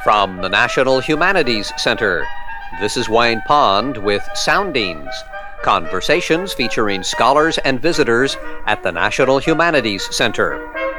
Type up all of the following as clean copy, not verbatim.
From the National Humanities Center, this is Wayne Pond with Soundings, conversations featuring scholars and visitors at the National Humanities Center.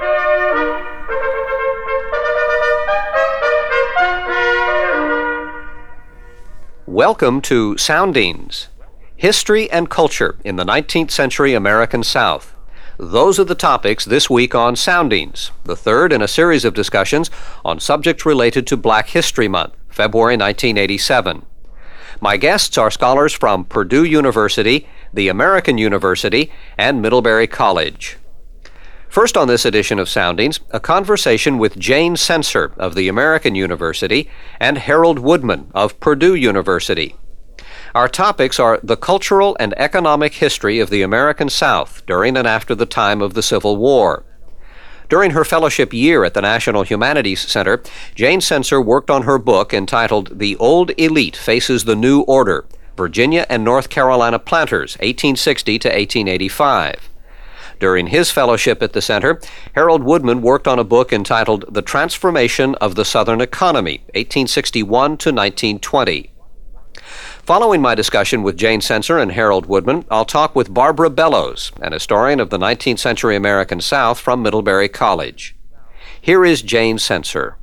Welcome to Soundings, History and Culture in the 19th Century American South. Those are the topics this week on Soundings, the third in a series of discussions on subjects related to Black History Month, February 1987. My guests are scholars from Purdue University, the American University, and Middlebury College. First on this edition of Soundings, a conversation with Jane Sencer of the American University and Harold Woodman of Purdue University. Our topics are the cultural and economic history of the American South during and after the time of the Civil War. During her fellowship year at the National Humanities Center, Jane Sencer worked on her book entitled The Old Elite Faces the New Order, Virginia and North Carolina Planters, 1860 to 1885. During his fellowship at the center, Harold Woodman worked on a book entitled The Transformation of the Southern Economy, 1861 to 1920. Following my discussion with Jane Sencer and Harold Woodman, I'll talk with Barbara Bellows, an historian of the 19th century American South from Middlebury College. Here is Jane Sencer.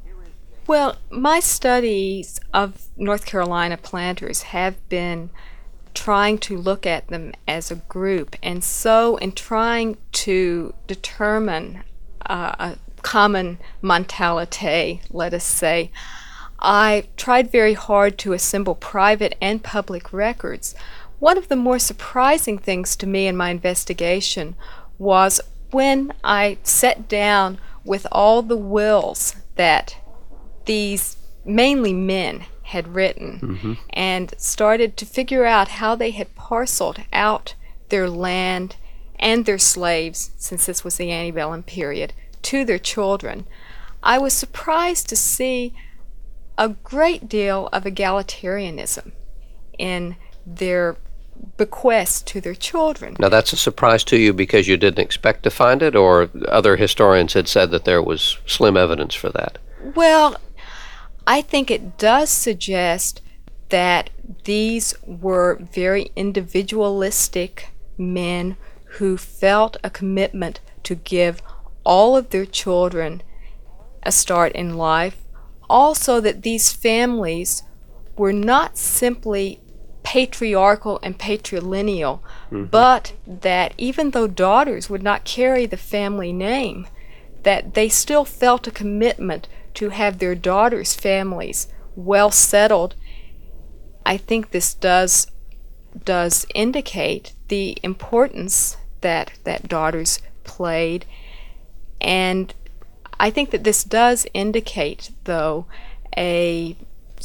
Well, my studies of North Carolina planters have been trying to look at them as a group, and so in trying to determine a common mentality, let us say, I tried very hard to assemble private and public records. One of the more surprising things to me in my investigation was when I sat down with all the wills that these mainly men had written and started to figure out how they had parceled out their land and their slaves, since this was the antebellum period, to their children. I was surprised to see a great deal of egalitarianism in their bequests to their children. Now that's a surprise to you because you didn't expect to find it, or other historians had said that there was slim evidence for that? Well, I think it does suggest that these were very individualistic men who felt a commitment to give all of their children a start in life. Also, that these families were not simply patriarchal and patrilineal, but that even though daughters would not carry the family name, that they still felt a commitment to have their daughters' families well settled. I think this does indicate the importance that daughters played, and I think that this does indicate, though, a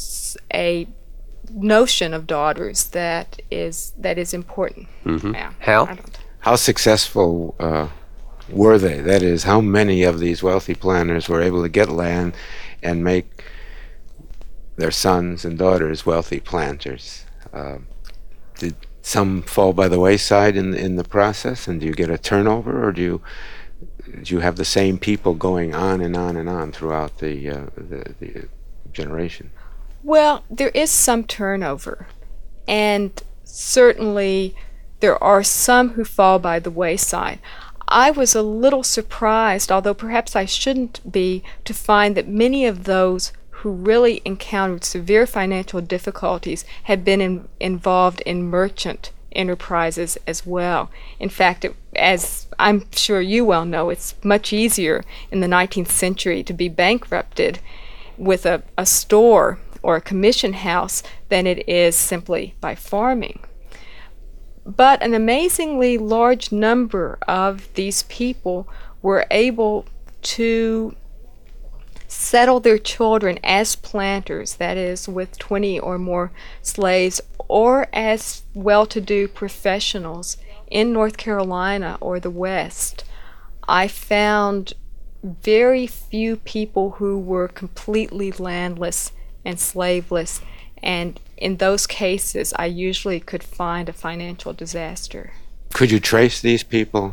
notion of daughters that is important. Yeah. Hal? How successful were they? That is, how many of these wealthy planters were able to get land and make their sons and daughters wealthy planters? Did some fall by the wayside in the process, and do you get a turnover, or do you have the same people going on and on and on throughout the generation? Well, there is some turnover, and certainly there are some who fall by the wayside. I was a little surprised, although perhaps I shouldn't be, to find that many of those who really encountered severe financial difficulties had been involved in merchant enterprises as well. In fact, as I'm sure you well know, it's much easier in the 19th century to be bankrupted with a store or a commission house than it is simply by farming. But an amazingly large number of these people were able to settle their children as planters, that is, with 20 or more slaves, or as well-to-do professionals in North Carolina or the West. I found very few people who were completely landless and slaveless, and in those cases I usually could find a financial disaster. Could you trace these people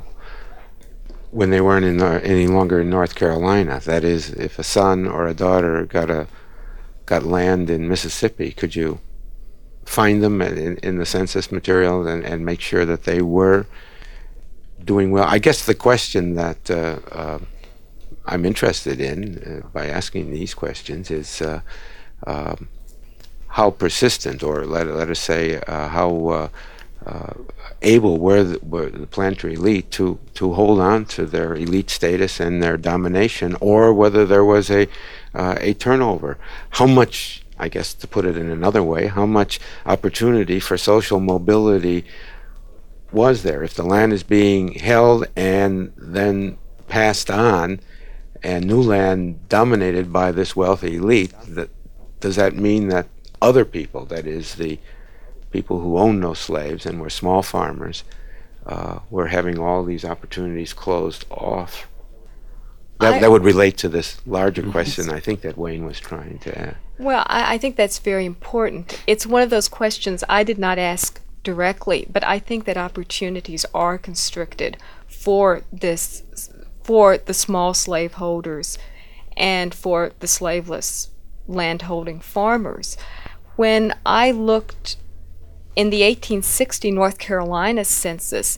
when they weren't any longer in North Carolina? That is, if a son or a daughter got a got land in Mississippi, could you find them in the census material and make sure that they were doing well? I guess the question that I'm interested in by asking these questions is how persistent, or let us say how able were the planter elite to hold on to their elite status and their domination, or whether there was a turnover. How much, I guess to put it in another way, how much opportunity for social mobility was there? If the land is being held and then passed on, and new land dominated by this wealthy elite, does that mean that other people, that is the people who owned no slaves and were small farmers, were having all these opportunities closed off? That would relate to this larger question I think that Wayne was trying to ask. Well, I think that's very important. It's one of those questions I did not ask directly, but I think that opportunities are constricted for the small slaveholders and for the slaveless landholding farmers. When I looked in the 1860 North Carolina census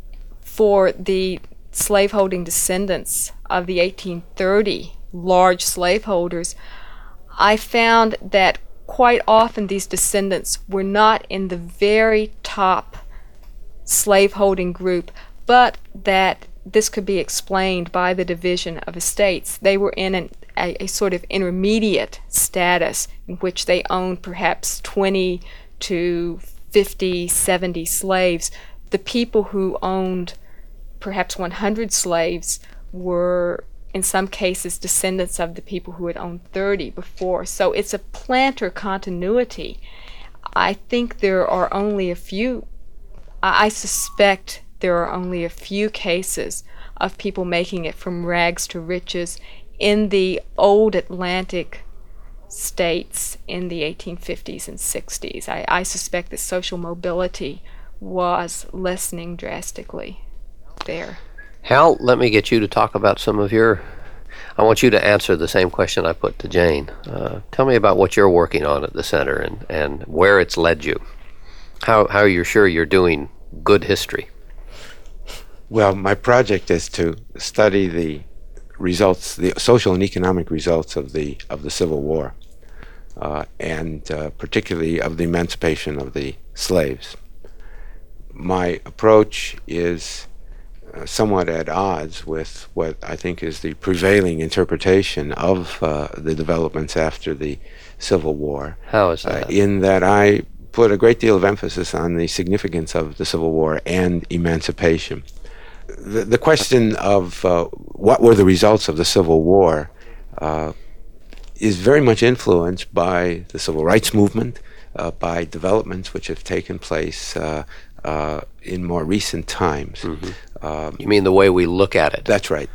for the slaveholding descendants of the 1830 large slaveholders, I found that quite often these descendants were not in the very top slaveholding group, but that this could be explained by the division of estates. They were in a sort of intermediate status in which they owned perhaps 20 to 50, 70 slaves. The people who owned perhaps 100 slaves were in some cases descendants of the people who had owned 30 before. So it's a planter continuity. I think there are only a few, I suspect there are only a few cases of people making it from rags to riches in the old Atlantic states in the 1850s and 60s. I suspect that social mobility was lessening drastically there. Hal, let me get you to talk about some of I want you to answer the same question I put to Jane. Tell me about what you're working on at the center and where it's led you. How you're sure you're doing good history. Well, my project is to study the results, the social and economic results of the Civil War, and particularly of the emancipation of the slaves. My approach is somewhat at odds with what I think is the prevailing interpretation of the developments after the Civil War. How is that? In that I put a great deal of emphasis on the significance of the Civil War and emancipation. The question of what were the results of the Civil War is very much influenced by the Civil Rights Movement, by developments which have taken place in more recent times. You mean the way we look at it? That's right.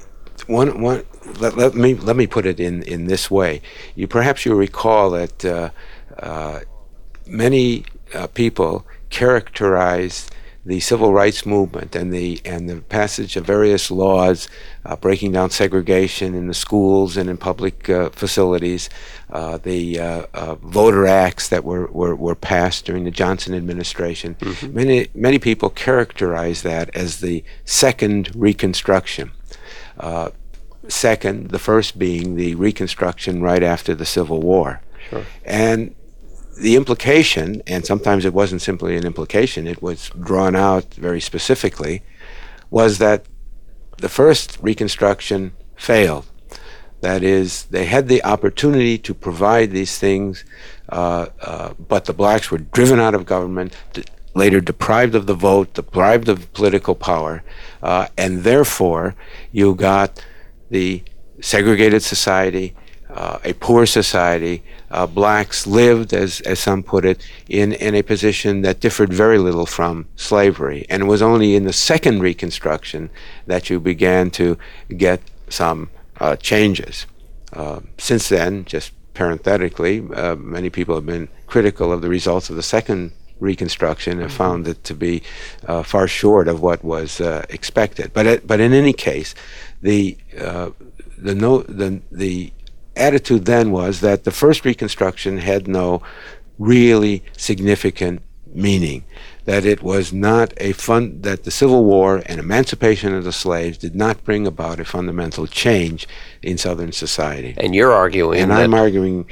Let me put it in this way. Perhaps you recall that many people characterized the Civil Rights Movement and the passage of various laws breaking down segregation in the schools and in public facilities, the voter acts that were passed during the Johnson administration. Many people characterize that as the second Reconstruction. Second, the first being the Reconstruction right after the Civil War. Sure. And the implication, and sometimes it wasn't simply an implication, it was drawn out very specifically, was that the first Reconstruction failed. That is, they had the opportunity to provide these things, but the blacks were driven out of government, later deprived of the vote, deprived of political power, and therefore you got the segregated society, a poor society. Blacks lived, as some put it, in a position that differed very little from slavery. And it was only in the second Reconstruction that you began to get some changes. Since then, just parenthetically, many people have been critical of the results of the second Reconstruction and found it to be far short of what was expected. But in any case, the attitude then was that the first Reconstruction had no really significant meaning, that it was not that the Civil War and emancipation of the slaves did not bring about a fundamental change in Southern society. And you're arguing and I'm arguing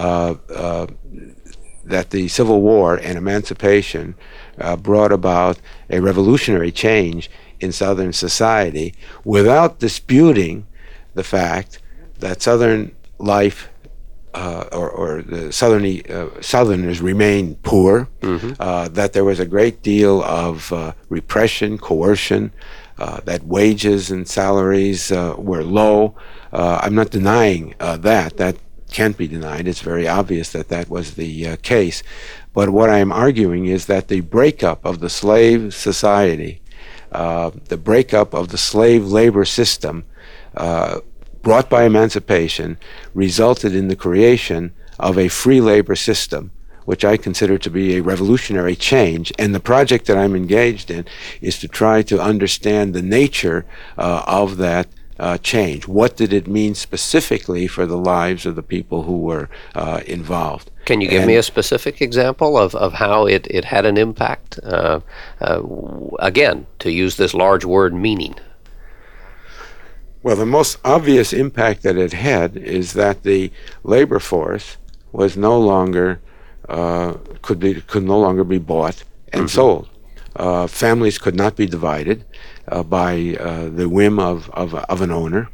that the Civil War and emancipation brought about a revolutionary change in Southern society without disputing the fact that Southern life or the Southerners remained poor, that there was a great deal of repression, coercion, that wages and salaries were low. I'm not denying that. That can't be denied. It's very obvious that that was the case. But what I'm arguing is that the breakup of the slave society, the breakup of the slave labor system, brought by emancipation, resulted in the creation of a free labor system, which I consider to be a revolutionary change. And the project that I'm engaged in is to try to understand the nature of that change. What did it mean specifically for the lives of the people who were involved? Can you give me a specific example of how it had an impact? Again, to use this large word, meaning. Well, the most obvious impact that it had is that the labor force was no longer could no longer be bought and sold. Families could not be divided by the whim of an owner.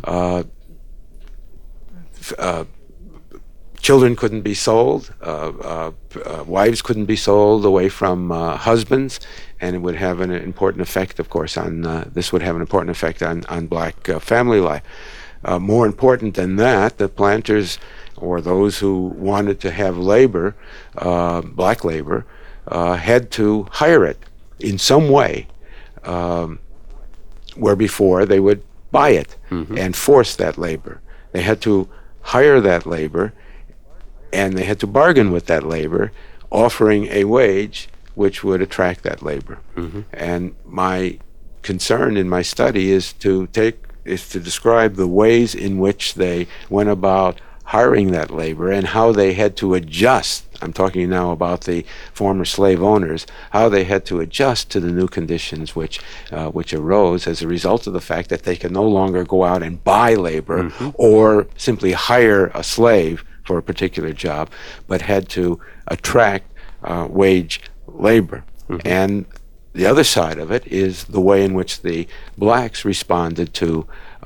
Children couldn't be sold. Wives couldn't be sold away from husbands, and it would have an important effect, of course, on this would have an important effect on black family life. More important than that, the planters or those who wanted to have labor, black labor, had to hire it in some way, where before they would buy it and force that labor. They had to hire that labor, and they had to bargain with that labor, offering a wage which would attract that labor. And my concern in my study is to describe the ways in which they went about hiring that labor and how they had to adjust. I'm talking now about the former slave owners, how they had to adjust to the new conditions which arose as a result of the fact that they could no longer go out and buy labor or simply hire a slave for a particular job, but had to attract wage labor. And the other side of it is the way in which the blacks responded to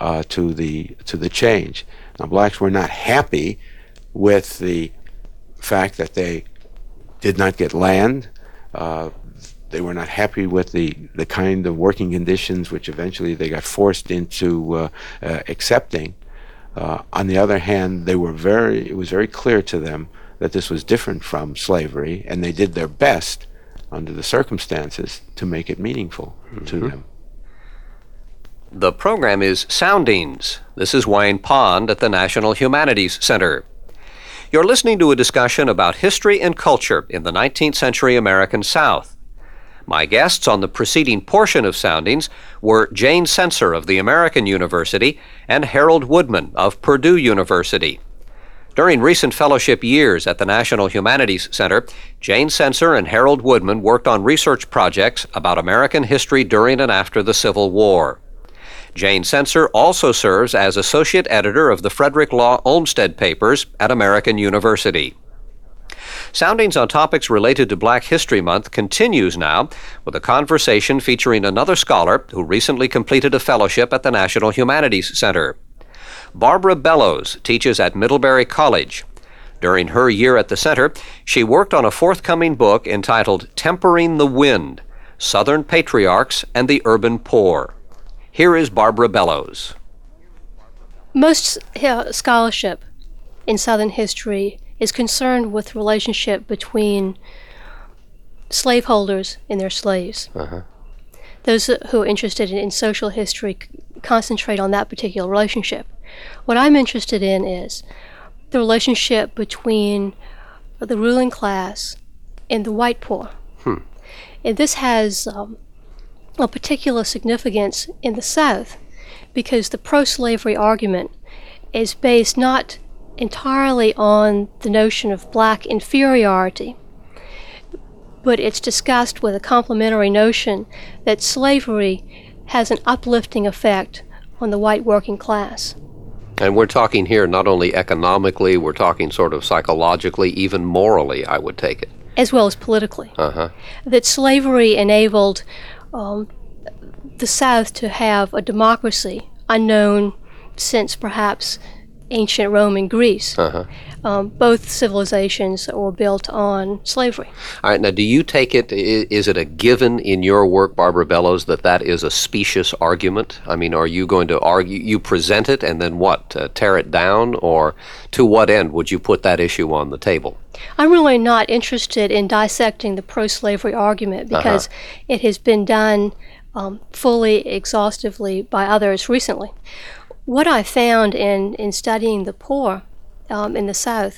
the change. Now, blacks were not happy with the fact that they did not get land. They were not happy with the kind of working conditions which eventually they got forced into accepting. On the other hand, it was very clear to them that this was different from slavery, and they did their best under the circumstances to make it meaningful to them. The program is Soundings. This is Wayne Pond at the National Humanities Center. You're listening to a discussion about history and culture in the 19th century American South. My guests on the preceding portion of Soundings were Jane Sencer of the American University and Harold Woodman of Purdue University. During recent fellowship years at the National Humanities Center, Jane Sencer and Harold Woodman worked on research projects about American history during and after the Civil War. Jane Sencer also serves as associate editor of the Frederick Law Olmsted Papers at American University. Soundings on topics related to Black History Month continues now with a conversation featuring another scholar who recently completed a fellowship at the National Humanities Center. Barbara Bellows teaches at Middlebury College. During her year at the center, she worked on a forthcoming book entitled Tempering the Wind: Southern Patriarchs and the Urban Poor. Here is Barbara Bellows. Most scholarship in Southern history is concerned with the relationship between slaveholders and their slaves. Those who are interested in social history concentrate on that particular relationship. What I'm interested in is the relationship between the ruling class and the white poor. And this has a particular significance in the South because the pro-slavery argument is based not entirely on the notion of black inferiority, but it's discussed with a complementary notion that slavery has an uplifting effect on the white working class. And we're talking here not only economically, we're talking sort of psychologically, even morally, I would take it. As well as politically. That slavery enabled the South to have a democracy unknown since perhaps ancient Rome and Greece. Both civilizations were built on slavery. All right, now do you take it, is it a given in your work, Barbara Bellows, that that is a specious argument? I mean, are you going to argue, you present it and then what, tear it down? Or to what end would you put that issue on the table? I'm really not interested in dissecting the pro-slavery argument because it has been done fully, exhaustively by others recently. What I found in studying the poor in the South,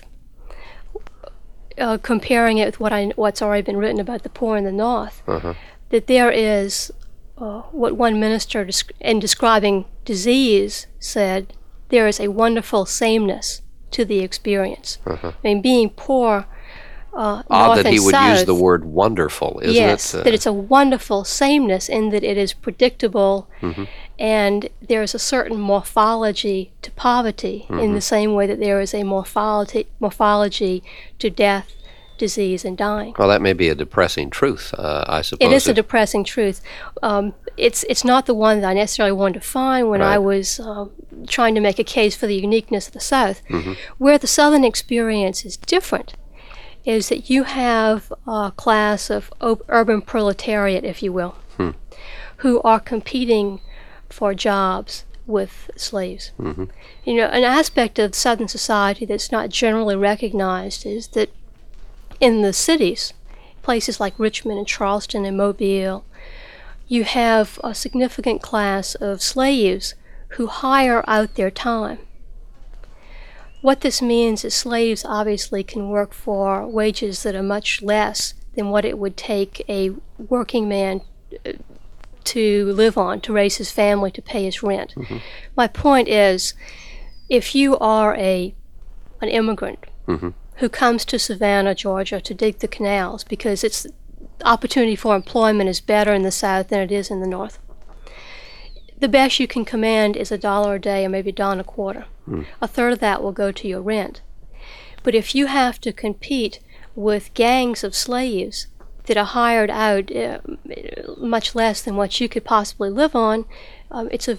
comparing it with what's already been written about the poor in the North, that there is what one minister in describing disease said, there is a wonderful sameness to the experience. I mean, being poor, Odd North that he and would South, use the word wonderful, isn't yes, it? that it's a wonderful sameness in that it is predictable, and there is a certain morphology to poverty in the same way that there is a morphology to death, disease, and dying. Well, that may be a depressing truth, I suppose. It is a depressing truth. It's not the one that I necessarily wanted to find when I was trying to make a case for the uniqueness of the South. Where the Southern experience is different is that you have a class of urban proletariat, if you will, who are competing for jobs with slaves. You know, an aspect of Southern society that's not generally recognized is that in the cities, places like Richmond and Charleston and Mobile, you have a significant class of slaves who hire out their time. What this means is slaves obviously can work for wages that are much less than what it would take a working man to live on, to raise his family, to pay his rent. My point is, if you are an immigrant who comes to Savannah, Georgia to dig the canals because its opportunity for employment is better in the South than it is in the North, the best you can command is $1 a day or maybe $1.25. A third of that will go to your rent. But if you have to compete with gangs of slaves that are hired out much less than what you could possibly live on, it's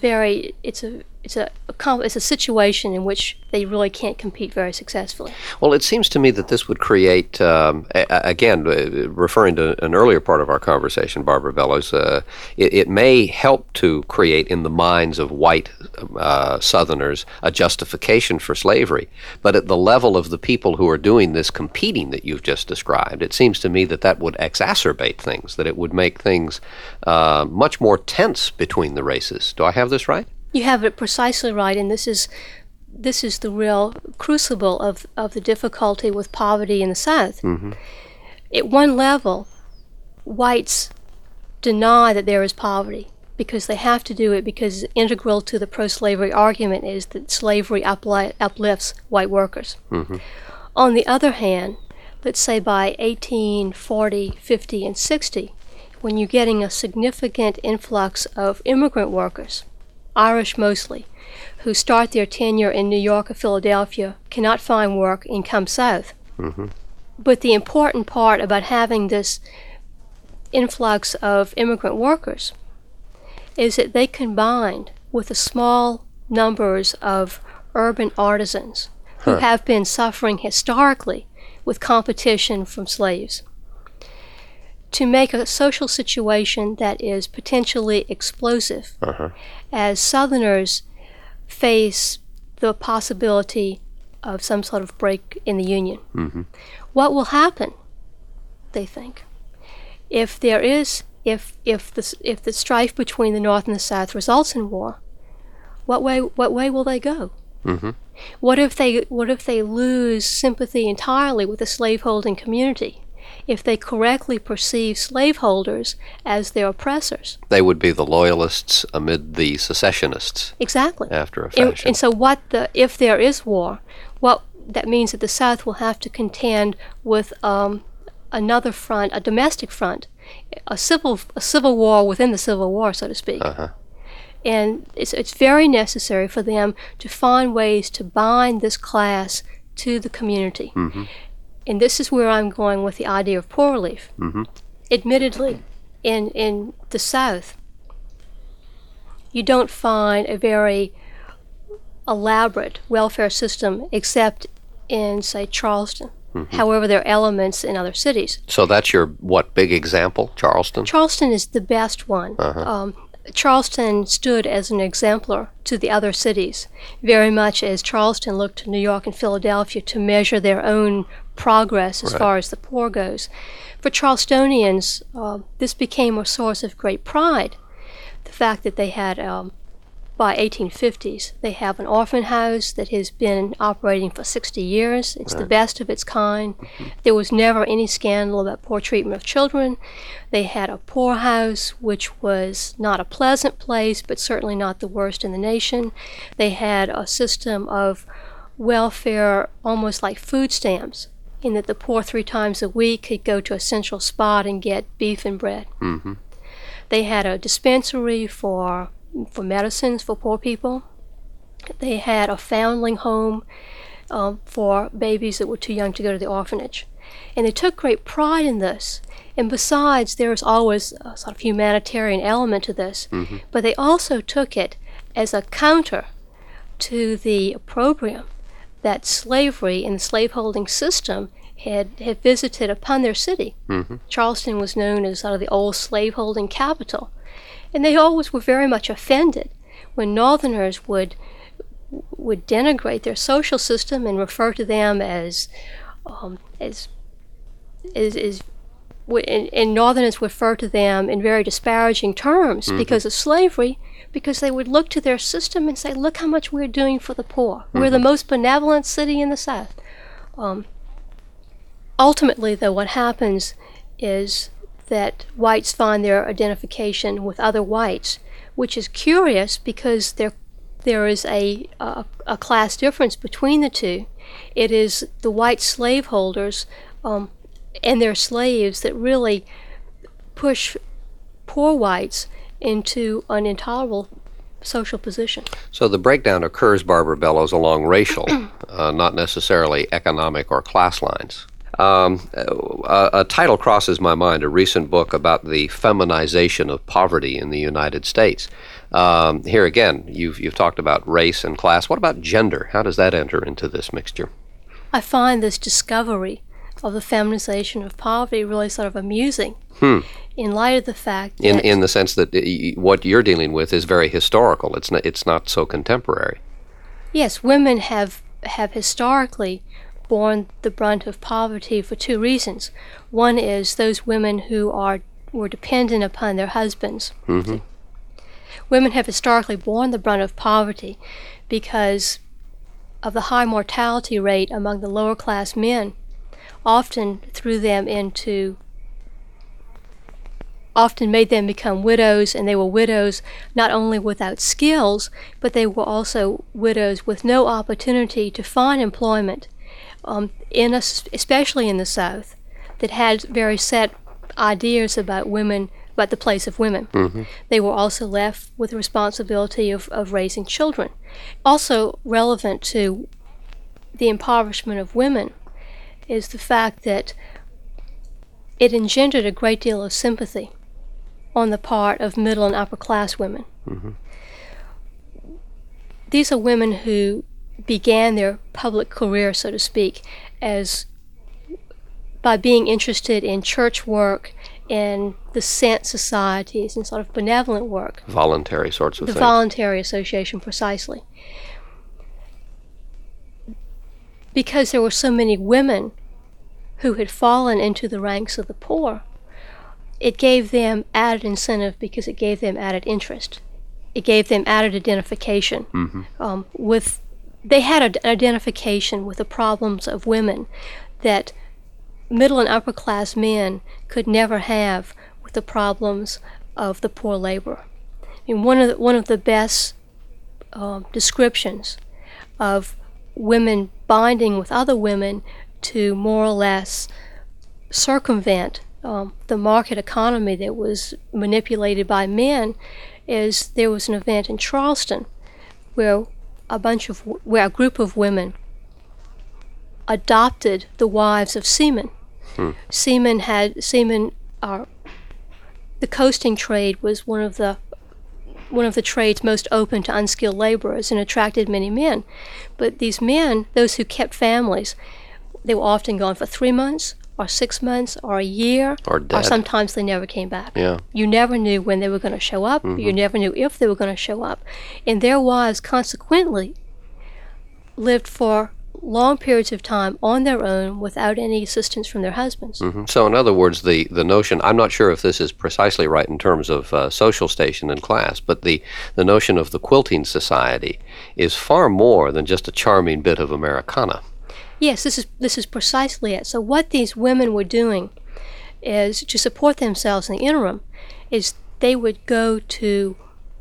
a situation in which they really can't compete very successfully. Well, it seems to me that this would create, again, referring to an earlier part of our conversation, Barbara Bellows, it may help to create in the minds of white Southerners a justification for slavery. But at the level of the people who are doing this competing that you've just described, it seems to me that that would exacerbate things, that it would make things much more tense between the races. Do I have this right? You have it precisely right, and this is the real crucible of the difficulty with poverty in the South. At one level, whites deny that there is poverty because they have to do it because integral to the pro-slavery argument is that slavery uplifts white workers. On the other hand, let's say by 1840, 50, and 60, when you're getting a significant influx of immigrant workers, Irish mostly, who start their tenure in New York or Philadelphia, cannot find work and come south. But the important part about having this influx of immigrant workers is that they combined with the small numbers of urban artisans who have been suffering historically with competition from slaves to make a social situation that is potentially explosive as Southerners face the possibility of some sort of break in the Union. What will happen, they think, if the strife between the North and the South results in war? What way will they go? What if they lose sympathy entirely with the slaveholding community? If they correctly perceive slaveholders as their oppressors. They would be the loyalists amid the secessionists. Exactly. After a fashion. And so if there is war, what that means that the South will have to contend with another front, a domestic front, a civil war within the Civil War, so to speak. And it's very necessary for them to find ways to bind this class to the community. And this is where I'm going with the idea of poor relief. Admittedly, in the South, you don't find a very elaborate welfare system except in, say, Charleston. However, there are elements in other cities. So that's your, big example, Charleston? Charleston is the best one. Charleston stood as an exemplar to the other cities, very much as Charleston looked to New York and Philadelphia to measure their own progress as far as the poor goes. For Charlestonians, this became a source of great pride. The fact that they had, by 1850s, they have an orphan house that has been operating for 60 years. It's the best of its kind. There was never any scandal about poor treatment of children. They had a poorhouse, which was not a pleasant place, but certainly not the worst in the nation. They had a system of welfare almost like food stamps, in that the poor 3 times a week could go to a central spot and get beef and bread. They had a dispensary for medicines for poor people. They had a foundling home for babies that were too young to go to the orphanage. And they took great pride in this. And besides, there was always a sort of humanitarian element to this. But they also took it as a counter to the opprobrium that slavery and the slaveholding system had visited upon their city. Charleston was known as sort of the old slaveholding capital. And they always were very much offended when Northerners would denigrate their social system and refer to them as Northerners refer to them in very disparaging terms because of slavery, because they would look to their system and say, look how much we're doing for the poor. We're the most benevolent city in the South. Ultimately, though, what happens is that whites find their identification with other whites, which is curious because there is a class difference between the two. It is the white slaveholders and their slaves that really push poor whites into an intolerable social position. So the breakdown occurs, Barbara Bellows, along racial, not necessarily economic or class lines. A title crosses my mind, a recent book about the feminization of poverty in the United States. Here again, you've talked about race and class. What about gender? How does that enter into this mixture? I find this discovery of the feminization of poverty really sort of amusing in light of the fact that... In the sense that what you're dealing with is very historical. It's not so contemporary. Yes, women have historically borne the brunt of poverty for 2 reasons. One is those women who were dependent upon their husbands. Women have historically borne the brunt of poverty because of the high mortality rate among the lower class men, often made them become widows, and they were widows not only without skills, but they were also widows with no opportunity to find employment. Especially in the South, that had very set ideas about women, about the place of women. They were also left with the responsibility of raising children. Also relevant to the impoverishment of women is the fact that it engendered a great deal of sympathy on the part of middle and upper class women. These are women who began their public career, so to speak, by being interested in church work and the Scent societies and sort of benevolent work. Voluntary sorts of things. The voluntary association, precisely. Because there were so many women who had fallen into the ranks of the poor, it gave them added incentive because it gave them added interest. It gave them added identification They had an identification with the problems of women that middle and upper class men could never have with the problems of the poor laborer. I mean, one of the best descriptions of women binding with other women to more or less circumvent the market economy that was manipulated by men is there was an event in Charleston where a group of women adopted the wives of seamen. The coasting trade was one of the trades most open to unskilled laborers and attracted many men. But these men, those who kept families, they were often gone for 3 months or 6 months or a year, or dead. Or sometimes they never came back. Yeah. You never knew when they were going to show up. You never knew if they were going to show up. And their wives consequently lived for long periods of time on their own without any assistance from their husbands. So in other words, the notion, I'm not sure if this is precisely right in terms of social station and class, but the notion of the quilting society is far more than just a charming bit of Americana. Yes, this is precisely it. So what these women were doing is to support themselves in the interim is they would go to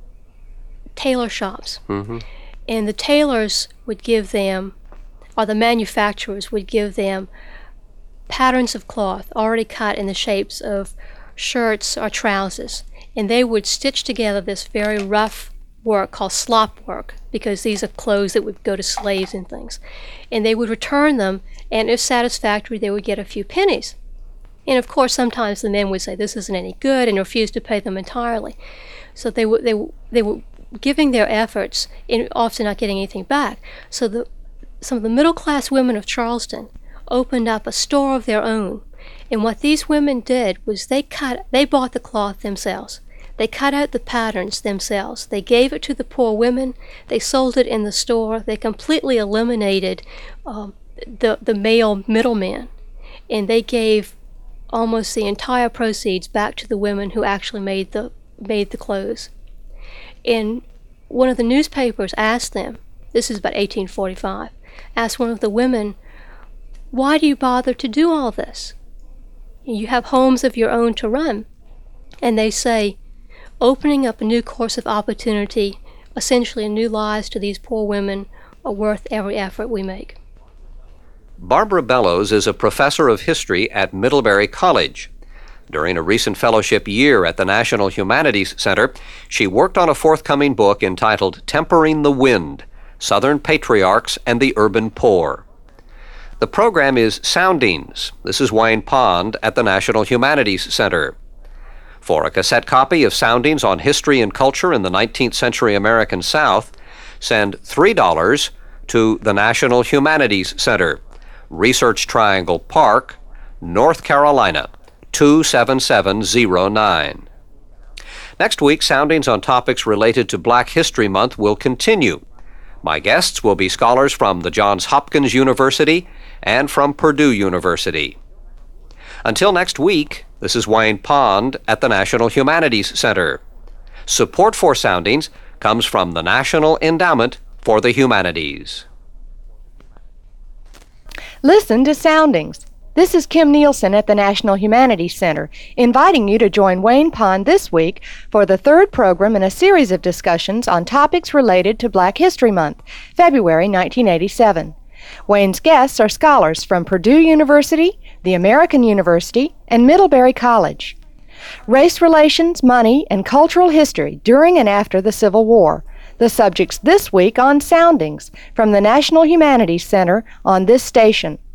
tailor shops, and the tailors would give them, or the manufacturers would give them, patterns of cloth already cut in the shapes of shirts or trousers, and they would stitch together this very rough work called slop work, because these are clothes that would go to slaves and things. And they would return them, and if satisfactory, they would get a few pennies. And of course, sometimes the men would say this isn't any good and refuse to pay them entirely. So they were giving their efforts and often not getting anything back. So some of the middle-class women of Charleston opened up a store of their own. And what these women did was they bought the cloth themselves. They cut out the patterns themselves. They gave it to the poor women. They sold it in the store. They completely eliminated the male middleman. And they gave almost the entire proceeds back to the women who actually made the clothes. And one of the newspapers asked them, this is about 1845, asked one of the women, why do you bother to do all this? You have homes of your own to run. And they say, opening up a new course of opportunity, essentially new lives to these poor women, are worth every effort we make. Barbara Bellows is a professor of history at Middlebury College. During a recent fellowship year at the National Humanities Center, she worked on a forthcoming book entitled Tempering the Wind: Southern Patriarchs and the Urban Poor. The program is Soundings. This is Wayne Pond at the National Humanities Center. For a cassette copy of Soundings on History and Culture in the 19th Century American South, send $3 to the National Humanities Center, Research Triangle Park, North Carolina, 27709. Next week, Soundings on topics related to Black History Month will continue. My guests will be scholars from the Johns Hopkins University and from Purdue University. Until next week, this is Wayne Pond at the National Humanities Center. Support for Soundings comes from the National Endowment for the Humanities. Listen to Soundings. This is Kim Nielsen at the National Humanities Center, inviting you to join Wayne Pond this week for the third program in a series of discussions on topics related to Black History Month, February 1987. Wayne's guests are scholars from Purdue University, the American University, and Middlebury College. Race relations, money, and cultural history during and after the Civil War. The subjects this week on Soundings from the National Humanities Center on this station.